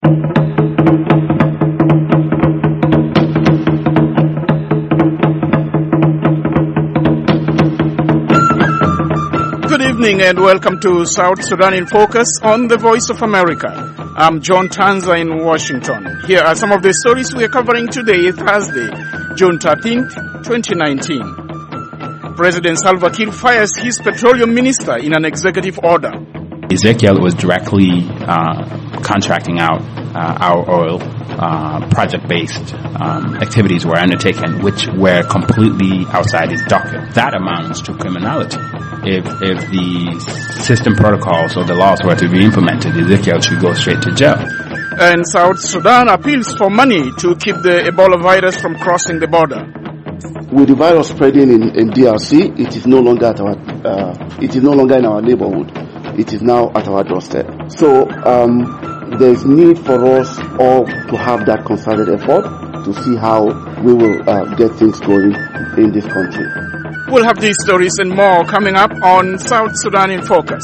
Good evening and welcome to South Sudan in Focus on the Voice of America. I'm John Tanza in Washington. Here are some of the stories we are covering today, Thursday, June 13th, 2019. President Salva Kiir fires his petroleum minister in an executive order. Ezekiel was directly contracting out our oil. Project-based activities were undertaken, which were completely outside his docket. That amounts to criminality. If the system protocols or the laws were to be implemented, Ezekiel should go straight to jail. And South Sudan appeals for money to keep the Ebola virus from crossing the border. With the virus spreading in DRC, it is no longer at in our neighborhood. It is now at our doorstep. So there is need for us all to have that concerted effort to see how we will get things going in this country. We'll have these stories and more coming up on South Sudan in Focus.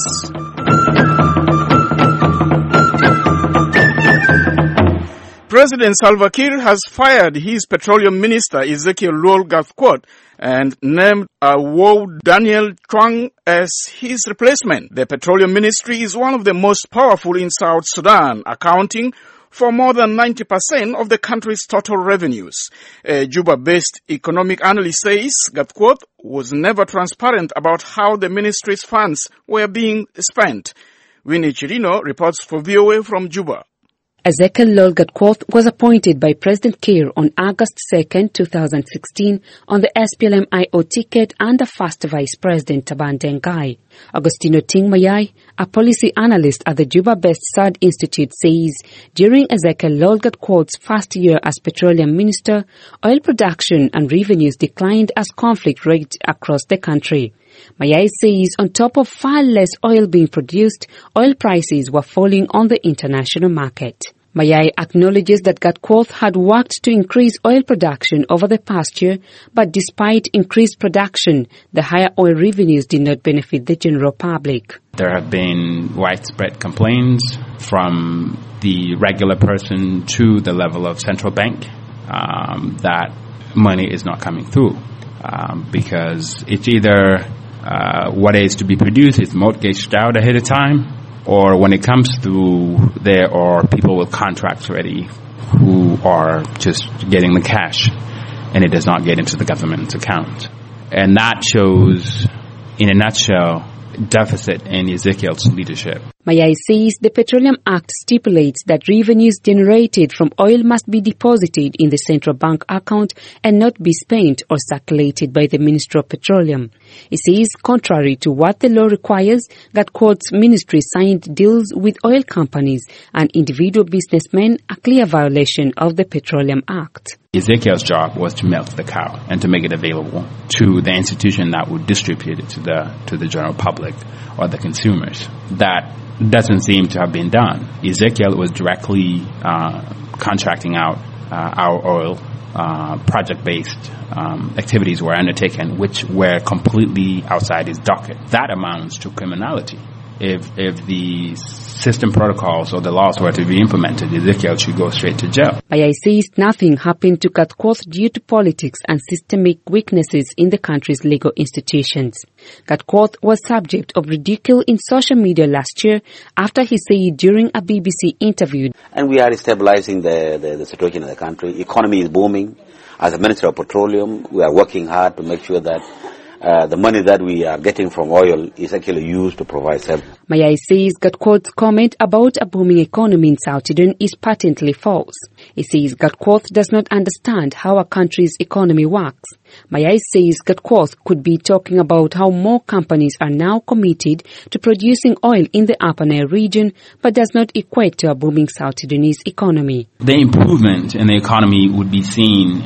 President Salva Kiir has fired his petroleum minister Ezekiel Luol Gathquot and named Daniel Chuang as his replacement. The petroleum ministry is one of the most powerful in South Sudan, accounting for more than 90% of the country's total revenues. A Juba-based economic analyst says Gathquot was never transparent about how the ministry's funds were being spent. Winnie Chirino reports for VOA from Juba. Ezekiel Luol Gathquot was appointed by President Kiir on August 2, 2016 on the SPLM-IO ticket under first Vice President Taban Dengai. Agostino Ting Mayai, a policy analyst at the Juba-based SAD Institute, says during Ezekiel Luol Gathquot's first year as petroleum minister, oil production and revenues declined as conflict raged across the country. Mayai says on top of far less oil being produced, oil prices were falling on the international market. Mayai acknowledges that Gathquot had worked to increase oil production over the past year, but despite increased production, the higher oil revenues did not benefit the general public. There have been widespread complaints from the regular person to the level of central bank that money is not coming through because it's either what is to be produced is mortgaged out ahead of time, or when it comes through, there are people with contracts ready who are just getting the cash, and it does not get into the government's account. And that shows, in a nutshell, deficit in Ezekiel's leadership. Mayai says the Petroleum Act stipulates that revenues generated from oil must be deposited in the central bank account and not be spent or circulated by the Ministry of Petroleum. He says, contrary to what the law requires, Gathquot's ministry signed deals with oil companies and individual businessmen, a clear violation of the Petroleum Act. Ezekiel's job was to milk the cow and to make it available to the institution that would distribute it to the general public or the consumers. That doesn't seem to have been done. Ezekiel was directly contracting out our oil. Project-based activities were undertaken, which were completely outside his docket. That amounts to criminality. If the system protocols or the laws were to be implemented, Ezekiel should go straight to jail. Mayai says nothing happened to Gathquot due to politics and systemic weaknesses in the country's legal institutions. Gathquot was subject of ridicule in social media last year after he said during a BBC interview, "And we are stabilizing the situation in the country. Economy is booming. As a Minister of Petroleum, we are working hard to make sure that the money that we are getting from oil is actually used to provide service." Mayai says Gathquot's comment about a booming economy in South Sudan is patently false. He says Gathquot does not understand how a country's economy works. Mayai says Gathquot could be talking about how more companies are now committed to producing oil in the Upper Nile region, but does not equate to a booming South Sudanese economy. The improvement in the economy would be seen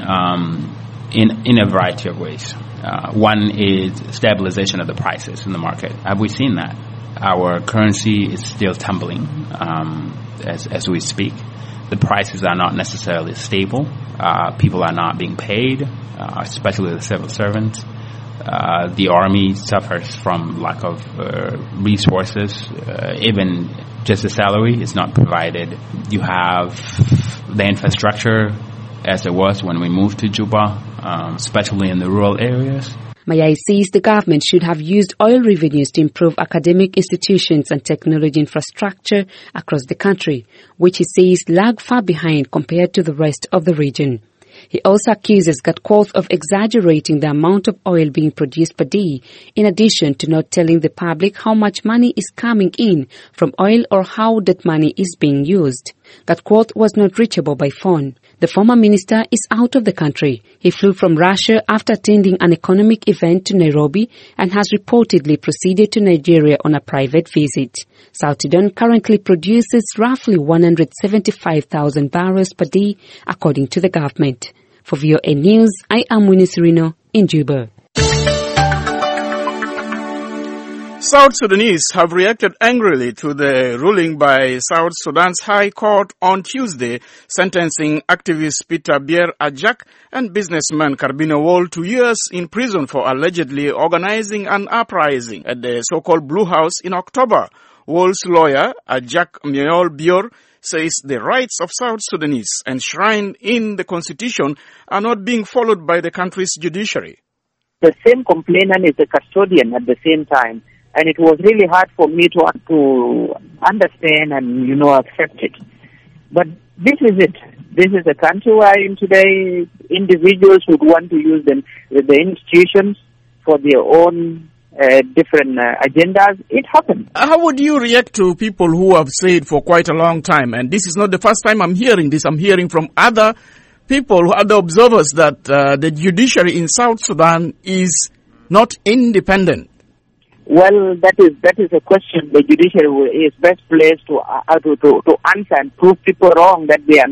in a variety of ways. One is stabilization of the prices in the market. Have we seen that? Our currency is still tumbling as we speak. The prices are not necessarily stable. People are not being paid, especially the civil servants. The army suffers from lack of resources. Even just a salary is not provided. You have the infrastructure as it was when we moved to Juba, especially in the rural areas. Mayai says the government should have used oil revenues to improve academic institutions and technology infrastructure across the country, which he says lag far behind compared to the rest of the region. He also accuses Gatkuoth of exaggerating the amount of oil being produced per day, in addition to not telling the public how much money is coming in from oil or how that money is being used. Gatkuoth was not reachable by phone. The former minister is out of the country. He flew from Russia after attending an economic event to Nairobi and has reportedly proceeded to Nigeria on a private visit. South Sudan currently produces roughly 175,000 barrels per day, according to the government. For VOA News, I am Winnie Serino in Juba. South Sudanese have reacted angrily to the ruling by South Sudan's High Court on Tuesday, sentencing activist Peter Bier Ajak and businessman Carbino Wall to years in prison for allegedly organizing an uprising at the so-called Blue House in October. Wall's lawyer, Ajak Myol Bior, says the rights of South Sudanese enshrined in the constitution are not being followed by the country's judiciary. The same complainant is the custodian at the same time. And it was really hard for me to understand and, accept it. But this is it. This is the country we're in today. Individuals would want to use the institutions for their own different agendas. It happened. How would you react to people who have said for quite a long time, and this is not the first time I'm hearing this, I'm hearing from other people, other observers, that the judiciary in South Sudan is not independent? Well, that is a question the judiciary is best placed to answer and prove people wrong that they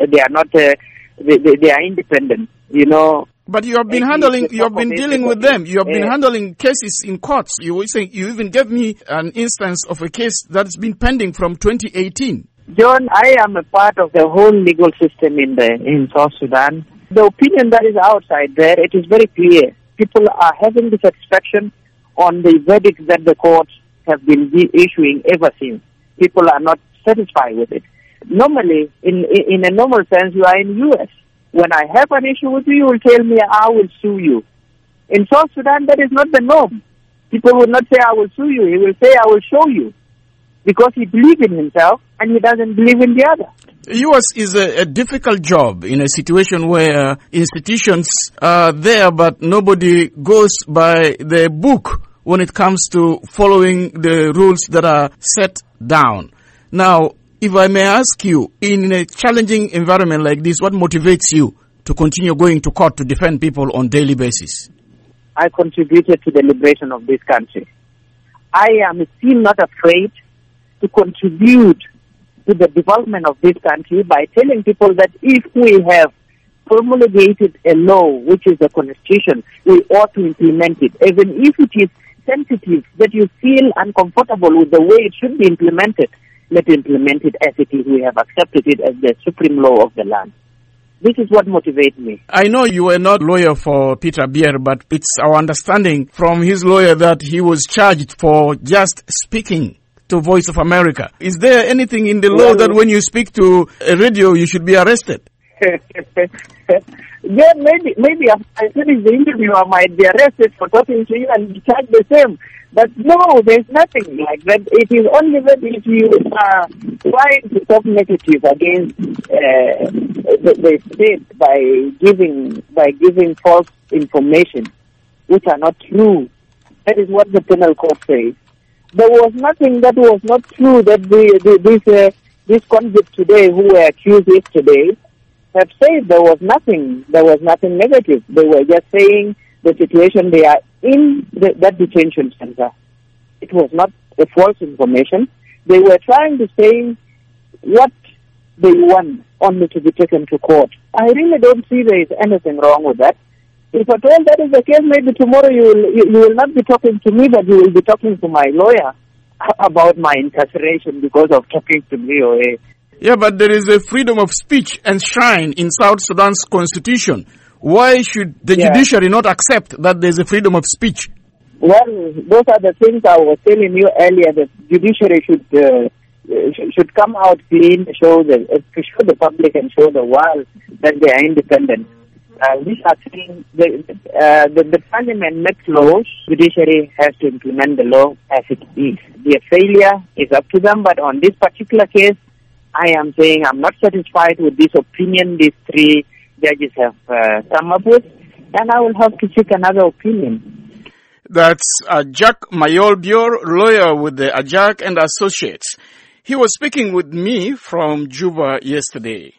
are independent. But you have been dealing with them. You have been handling cases in courts. You even gave me an instance of a case that's been pending from 2018. John, I am a part of the whole legal system in South Sudan. The opinion that is outside there, it is very clear. People are having dissatisfaction on the verdicts that the courts have been issuing ever since. People are not satisfied with it. Normally, in a normal sense, you are in the U.S. When I have an issue with you, you will tell me, I will sue you. In South Sudan, that is not the norm. People will not say, I will sue you. He will say, I will show you. Because he believes in himself and he doesn't believe in the other. Yours is a difficult job in a situation where institutions are there, but nobody goes by the book when it comes to following the rules that are set down. Now, if I may ask you, in a challenging environment like this, what motivates you to continue going to court to defend people on a daily basis? I contributed to the liberation of this country. I am still not afraid to contribute to the development of this country by telling people that if we have promulgated a law, which is the constitution, we ought to implement it. Even if it is sensitive, that you feel uncomfortable with the way it should be implemented, let's implement it as it is. We have accepted it as the supreme law of the land. This is what motivates me. I know you were not lawyer for Peter Bier, but it's our understanding from his lawyer that he was charged for just speaking to Voice of America. Is there anything in the law that when you speak to a radio, you should be arrested? Yeah, maybe after I finish the interview, I might be arrested for talking to you and be charged the same. But no, there's nothing like that. It is only that if you are trying to talk negative against the state by giving false information, which are not true. That is what the penal court says. There was nothing that was not true that these convicts today who were accused yesterday have said. There was nothing negative. They were just saying the situation they are in that detention center. It was not a false information. They were trying to say what they want only to be taken to court. I really don't see there is anything wrong with that. If at all that is the case, maybe tomorrow you will not be talking to me, but you will be talking to my lawyer about my incarceration because of talking to me. Yeah, but there is a freedom of speech enshrined in South Sudan's constitution. Why should the judiciary not accept that there is a freedom of speech? Well, those are the things I was telling you earlier, that judiciary should come out clean, to show the public and show the world that they are independent. We are saying the parliament makes laws, judiciary has to implement the law as it is. Their failure is up to them, but on this particular case, I am saying I'm not satisfied with this opinion these three judges have come up with, and I will have to seek another opinion. That's Jack Mayol-Bior, lawyer with the Ajak and Associates. He was speaking with me from Juba yesterday.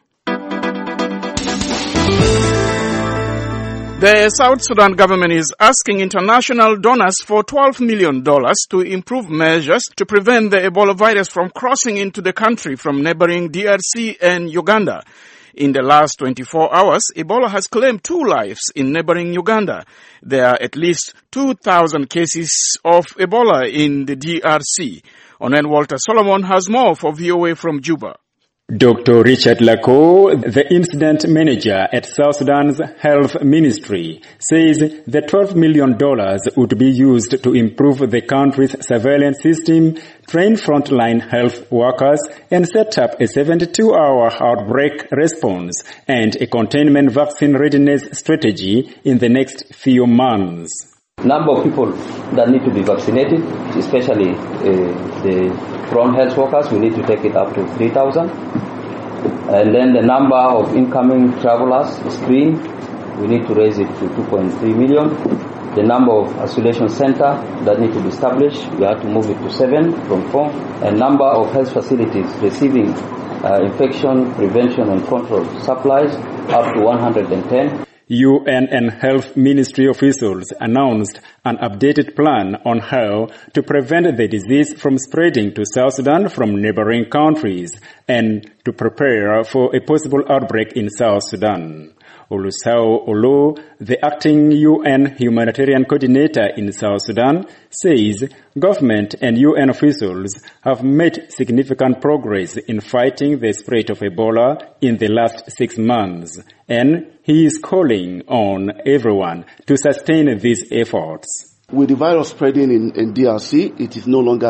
The South Sudan government is asking international donors for $12 million to improve measures to prevent the Ebola virus from crossing into the country from neighboring DRC and Uganda. In the last 24 hours, Ebola has claimed 2 lives in neighboring Uganda. There are at least 2,000 cases of Ebola in the DRC. Onen Walter Solomon has more for VOA from Juba. Dr. Richard Lako, the incident manager at South Sudan's Health Ministry, says the $12 million would be used to improve the country's surveillance system, train frontline health workers, and set up a 72-hour outbreak response and a containment vaccine readiness strategy in the next few months. Number of people that need to be vaccinated, especially the front health workers, we need to take it up to 3,000. And then the number of incoming travelers screened, we need to raise it to 2.3 million. The number of isolation centers that need to be established, we have to move it to 7 from 4. And number of health facilities receiving infection prevention and control supplies up to 110. UN and Health Ministry officials announced an updated plan on how to prevent the disease from spreading to South Sudan from neighboring countries and to prepare for a possible outbreak in South Sudan. Olusao Olo, the acting UN humanitarian coordinator in South Sudan, says government and UN officials have made significant progress in fighting the spread of Ebola in the last 6 months, and he is calling on everyone to sustain these efforts. With the virus spreading in DRC, it is no longer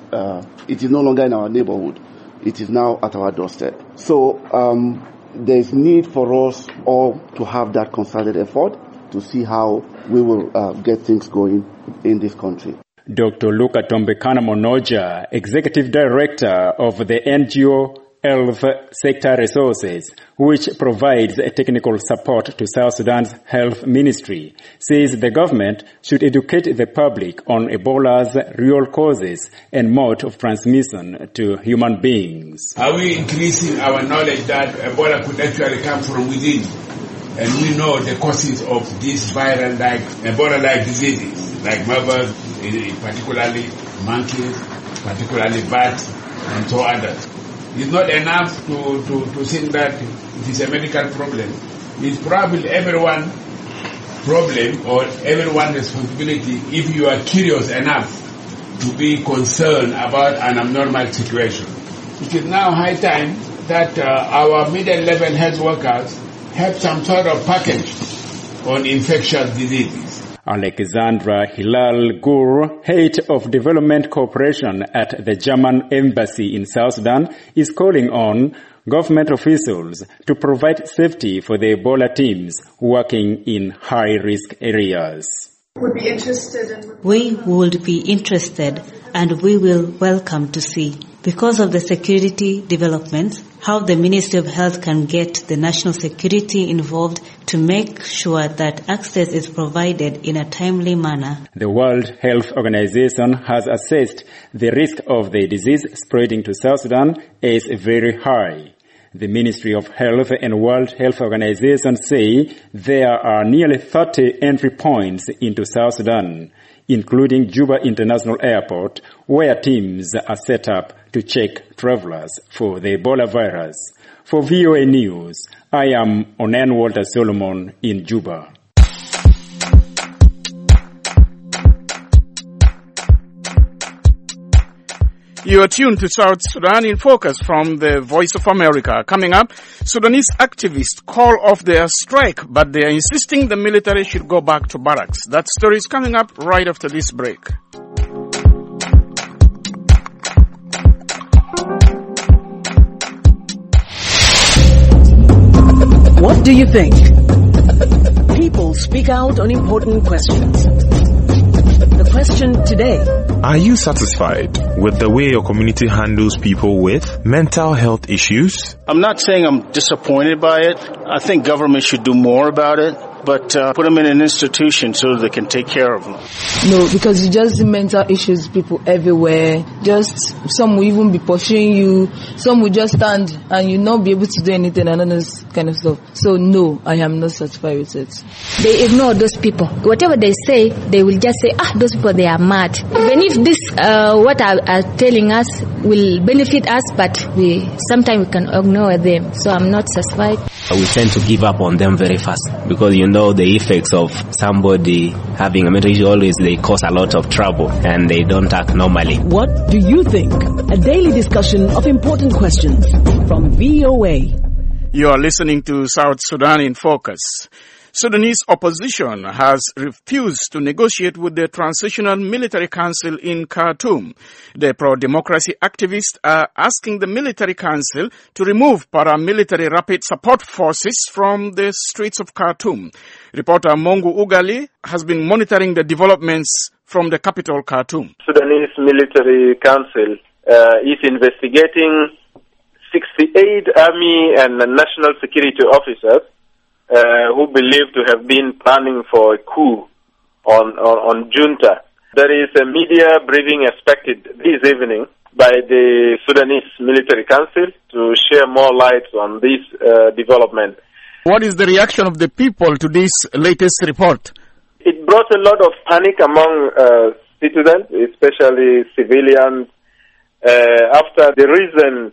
in our neighborhood. It is now at our doorstep. So there is need for us all to have that concerted effort to see how we will get things going in this country. Dr. Luka Tombekana Monoja, Executive Director of the NGO Health Sector Resources, which provides technical support to South Sudan's Health Ministry, says the government should educate the public on Ebola's real causes and mode of transmission to human beings. Are we increasing our knowledge that Ebola could actually come from within? And we know the causes of these viral-like, Ebola-like diseases, like marburg, particularly monkeys, particularly bats, and so others. It's not enough to think that it is a medical problem. It's probably everyone's problem or everyone's responsibility if you are curious enough to be concerned about an abnormal situation. It is now high time that our middle-level health workers have some sort of package on infectious diseases. Alexandra Hilal Gur, head of development cooperation at the German embassy in South Sudan, is calling on government officials to provide safety for the Ebola teams working in high-risk areas. We would be interested and we will welcome to see, because of the security developments, how the Ministry of Health can get the national security involved to make sure that access is provided in a timely manner. The World Health Organization has assessed the risk of the disease spreading to South Sudan as very high. The Ministry of Health and World Health Organization say there are nearly 30 entry points into South Sudan, including Juba International Airport, where teams are set up to check travelers for the Ebola virus. For VOA News, I am Onen Walter Solomon in Juba. You are tuned to South Sudan in Focus from the Voice of America. Coming up, Sudanese activists call off their strike, but they are insisting the military should go back to barracks. That story is coming up right after this break. What do you think? People speak out on important questions. The question today: are you satisfied with the way your community handles people with mental health issues? I'm not saying I'm disappointed by it. I think government should do more about it, but put them in an institution so they can take care of them. No, because you just see mental issues, people everywhere. Just some will even be pursuing you. Some will just stand and you not be able to do anything and all this kind of stuff. So no, I am not satisfied with it. They ignore those people. Whatever they say, they will just say, those people, they are mad. Even if this, what are telling us will benefit us, but sometimes we can ignore them. So I'm not satisfied. We tend to give up on them very fast because the effects of somebody having a mental issue always they cause a lot of trouble and they don't act normally. What do you think? A daily discussion of important questions from VOA. You are listening to South Sudan in Focus. Sudanese opposition has refused to negotiate with the Transitional Military Council in Khartoum. The pro-democracy activists are asking the military council to remove paramilitary rapid support forces from the streets of Khartoum. Reporter Mongu Ugali has been monitoring the developments from the capital, Khartoum. Sudanese Military Council is investigating 68 army and national security officers who believed to have been planning for a coup on junta. There is a media briefing expected this evening by the Sudanese Military Council to share more light on this development. What is the reaction of the people to this latest report? It brought a lot of panic among citizens, especially civilians, after the recent,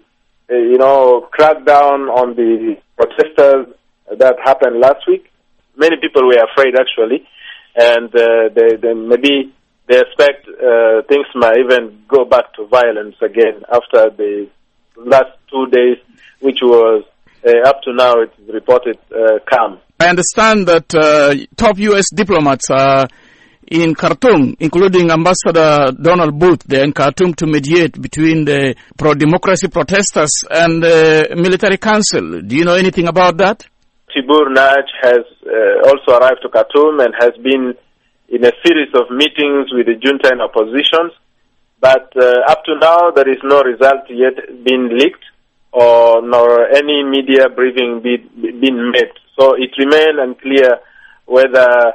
crackdown on the protesters that happened last week. Many people were afraid, actually, and maybe they expect things might even go back to violence again after the last 2 days, which was up to now it's reported calm. I understand that top U.S. diplomats are in Khartoum, including Ambassador Donald Booth. They're in Khartoum to mediate between the pro-democracy protesters and the military council. Do you know anything about that? Tibur Naj has also arrived to Khartoum and has been in a series of meetings with the junta and oppositions. But up to now, there is no result yet been leaked or nor any media briefing been made. So it remains unclear whether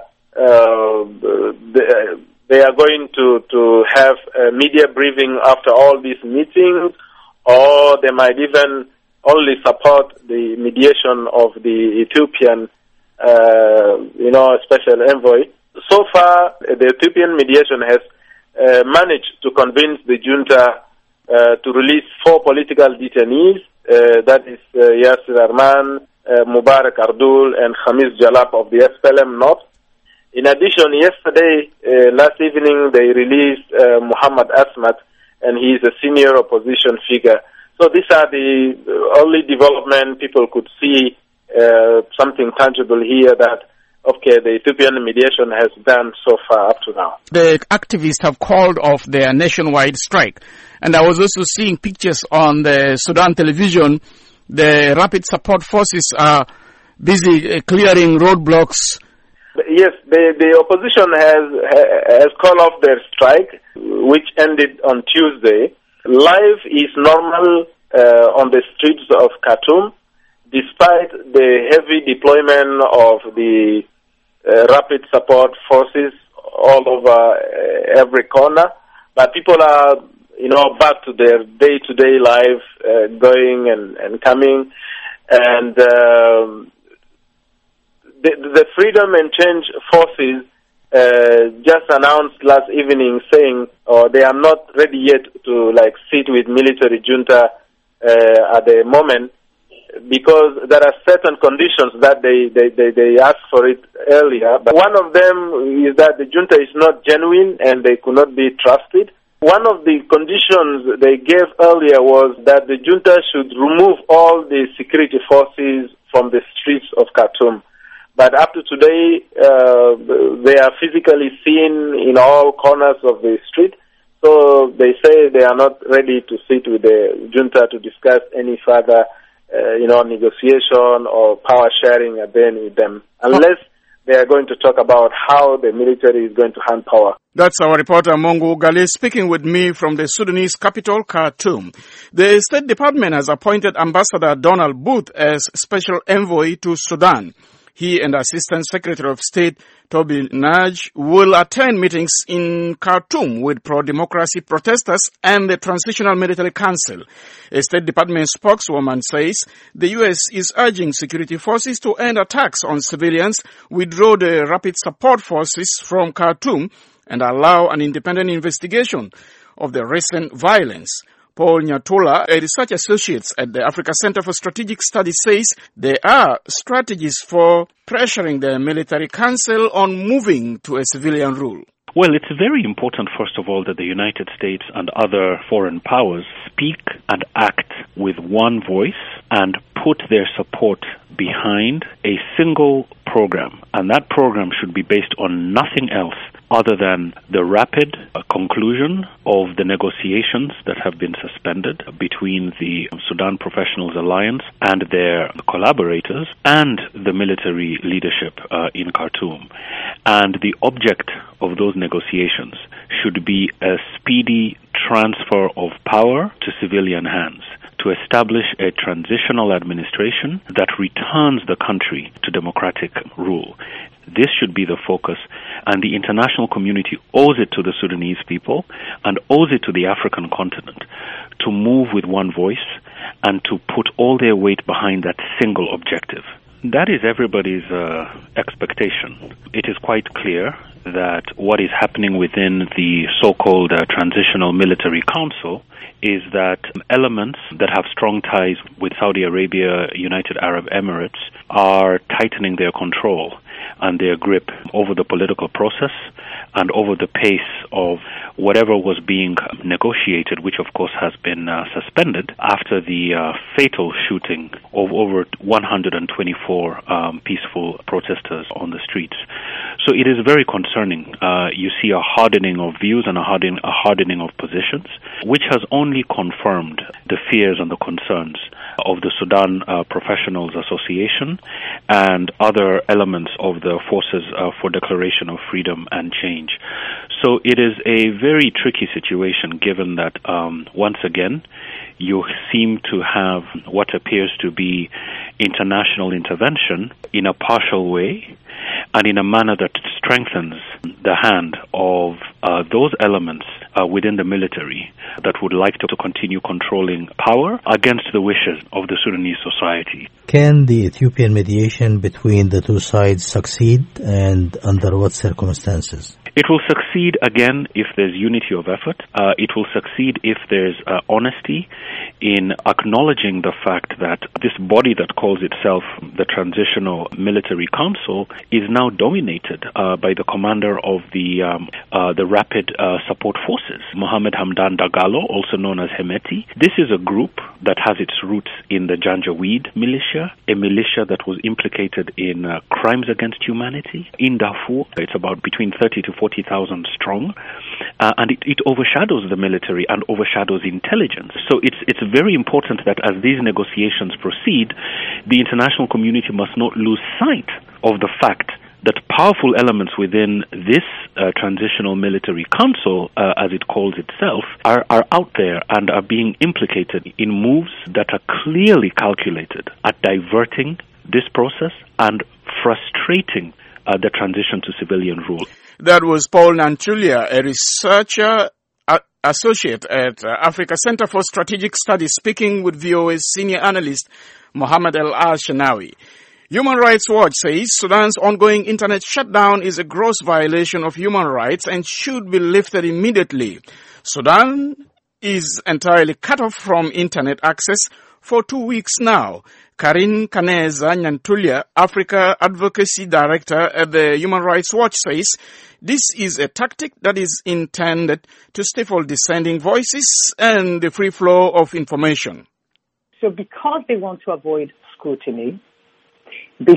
they are going to have a media briefing after all these meetings, or they might even only support the mediation of the Ethiopian, special envoy. So far, the Ethiopian mediation has managed to convince the junta to release 4 political detainees, that is Yasir Arman, Mubarak Ardul, and Khamis Jalab of the SPLM North. In addition, yesterday, last evening, they released Muhammad Asmat, and he is a senior opposition figure. So these are the only development people could see, something tangible here that, the Ethiopian mediation has done so far up to now. The activists have called off their nationwide strike. And I was also seeing pictures on the Sudan television. The rapid support forces are busy clearing roadblocks. Yes, the opposition has called off their strike, which ended on Tuesday. Life is normal on the streets of Khartoum, despite the heavy deployment of the rapid support forces all over every corner. But people are, back to their day-to-day life, going and coming. And the Freedom and Change forces just announced last evening saying they are not ready yet to sit with military junta at the moment, because there are certain conditions that they asked for it earlier. But one of them is that the junta is not genuine and they could not be trusted. One of the conditions they gave earlier was that the junta should remove all the security forces from the streets of Khartoum. But up to today, they are physically seen in all corners of the street. So they say they are not ready to sit with the junta to discuss any further negotiation or power sharing again with them, unless they are going to talk about how the military is going to hand power. That's our reporter Mongo Gali speaking with me from the Sudanese capital, Khartoum. The State Department has appointed Ambassador Donald Booth as Special Envoy to Sudan. He and Assistant Secretary of State Toby Naj will attend meetings in Khartoum with pro-democracy protesters and the Transitional Military Council. A State Department spokeswoman says the U.S. is urging security forces to end attacks on civilians, withdraw the Rapid Support Forces from Khartoum, and allow an independent investigation of the recent violence. Paul Nyatula, a research associate at the Africa Center for Strategic Studies, says there are strategies for pressuring the military council on moving to a civilian rule. Well, it's very important, first of all, that the United States and other foreign powers speak and act with one voice and put their support behind a single program. And that program should be based on nothing else other than the rapid conclusion of the negotiations that have been suspended between the Sudan Professionals Alliance and their collaborators and the military leadership in Khartoum. And the object of those negotiations should be a speedy transfer of power to civilian hands, to establish a transitional administration that returns the country to democratic rule. This should be the focus, and the international community owes it to the Sudanese people and owes it to the African continent to move with one voice and to put all their weight behind that single objective. That is everybody's expectation. It is quite clear that what is happening within the so-called Transitional Military Council is that elements that have strong ties with Saudi Arabia, United Arab Emirates, are tightening their control and their grip over the political process and over the pace of whatever was being negotiated, which of course has been suspended after the fatal shooting of over 124 peaceful protesters on the streets. So it is very concerning. You see a hardening of views and a hardening of positions, which has only confirmed the fears and the concerns of the Sudan Professionals Association and other elements of the Forces for Declaration of Freedom and Change. So it is a very tricky situation, given that once again you seem to have what appears to be international intervention in a partial way and in a manner that strengthens the hand of those elements within the military that would like to continue controlling power against the wishes of the Sudanese society. Can the Ethiopian mediation between the two sides succeed, and under what circumstances? It will succeed, again, if there's unity of effort. It will succeed if there's honesty in acknowledging the fact that this body that calls itself the Transitional Military Council is now dominated by the commander of the Rapid Support Forces, Mohammed Hamdan Dagalo, also known as Hemeti. This is a group that has its roots in the Janjaweed militia, a militia that was implicated in crimes against humanity in Darfur. It's about between 30 to 40,000 strong, and it overshadows the military and overshadows intelligence. So it's very important that as these negotiations proceed, the international community must not lose sight of the fact that powerful elements within this Transitional Military Council, as it calls itself, are out there and are being implicated in moves that are clearly calculated at diverting this process and frustrating the transition to civilian rule. That was Paul Nantulia, a researcher associate at Africa Center for Strategic Studies, speaking with VOA's senior analyst Mohammed El-Al-Shanawi. Human Rights Watch says Sudan's ongoing internet shutdown is a gross violation of human rights and should be lifted immediately. Sudan is entirely cut off from internet access for 2 weeks now. Karin Kaneza Nyantulia, Africa Advocacy Director at the Human Rights Watch, says this is a tactic that is intended to stifle dissenting voices and the free flow of information. So because they want to avoid scrutiny, they're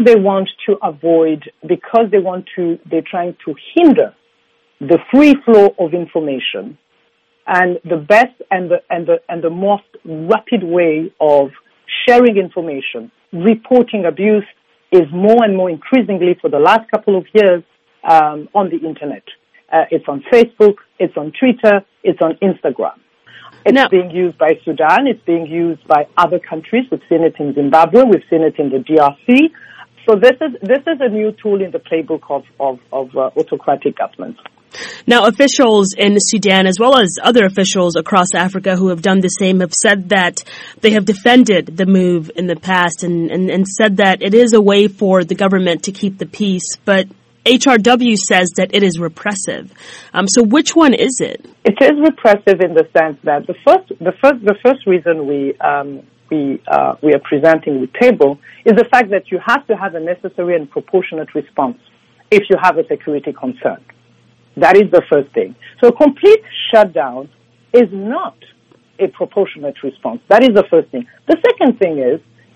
trying to hinder the free flow of information, and the best and the most rapid way of sharing information, reporting abuse is more and more increasingly for the last couple of years on the internet. It's on Facebook, it's on Twitter, it's on Instagram. It's being used by Sudan, it's being used by other countries. We've seen it in Zimbabwe, we've seen it in the DRC. So this is a new tool in the playbook of autocratic governments. Now, officials in Sudan, as well as other officials across Africa who have done the same, have said that they have defended the move in the past and said that it is a way for the government to keep the peace. But HRW says that it is repressive. So which one is it? It is repressive in the sense that the first reason we are presenting the table is the fact that you have to have a necessary and proportionate response if you have a security concern. That is the first thing. So a complete shutdown is not a proportionate response. That is the first thing. The second thing is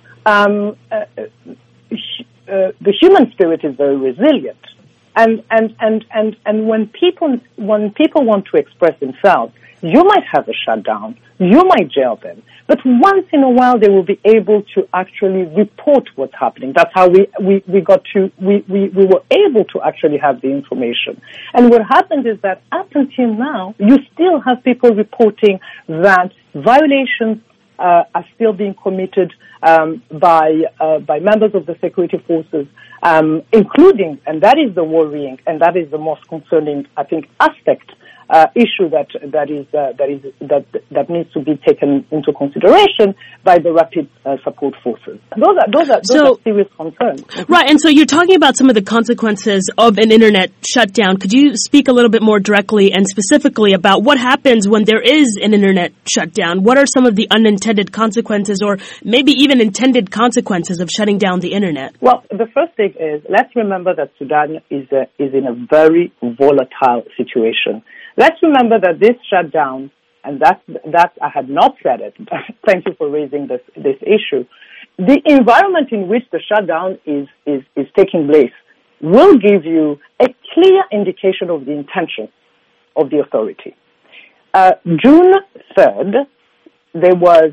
the human spirit is very resilient, and when people want to express themselves, you might have a shutdown, you might jail them, but once in a while they will be able to actually report what's happening. That's how we were able to actually have the information. And what happens is that up until now, you still have people reporting that violations are still being committed by members of the security forces, including, and that is the worrying and that is the most concerning, I think, aspect issue that needs to be taken into consideration by the rapid support forces. Those are serious concerns. Right, and so you're talking about some of the consequences of an internet shutdown. Could you speak a little bit more directly and specifically about what happens when there is an internet shutdown? What are some of the unintended consequences, or maybe even intended consequences of shutting down the internet? Well, the first thing is, let's remember that Sudan is in a very volatile situation. Let's remember that this shutdown, and that I had not said it, thank you for raising this issue, the environment in which the shutdown is taking place will give you a clear indication of the intention of the authority. June 3rd, there was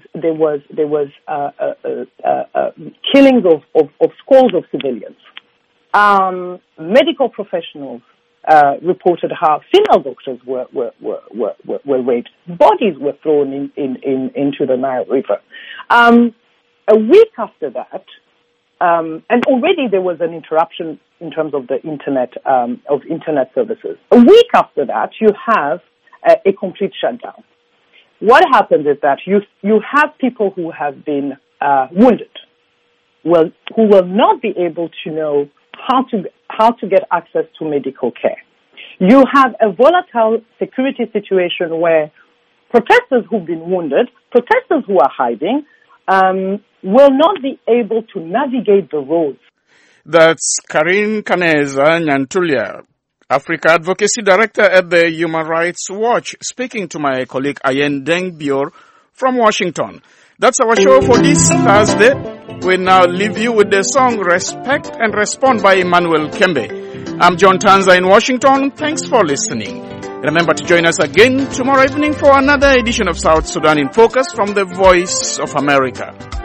killings of scores of civilians. Medical professionals reported how female doctors were raped. Bodies were thrown into the Nile River. A week after that, and already there was an interruption in terms of the internet services. A week after that, you have a complete shutdown. What happens is that you have people who have been wounded, who will not be able to know how to get access to medical care. You have a volatile security situation where protesters who've been wounded, protesters who are hiding, will not be able to navigate the roads. That's Karine Kaneza Nyantulia, Africa Advocacy Director at the Human Rights Watch, speaking to my colleague Ayen Deng-Bior from Washington. That's our show for this Thursday. We now leave you with the song Respect and Respond by Emmanuel Kembe. I'm John Tanza in Washington. Thanks for listening. Remember to join us again tomorrow evening for another edition of South Sudan in Focus from the Voice of America.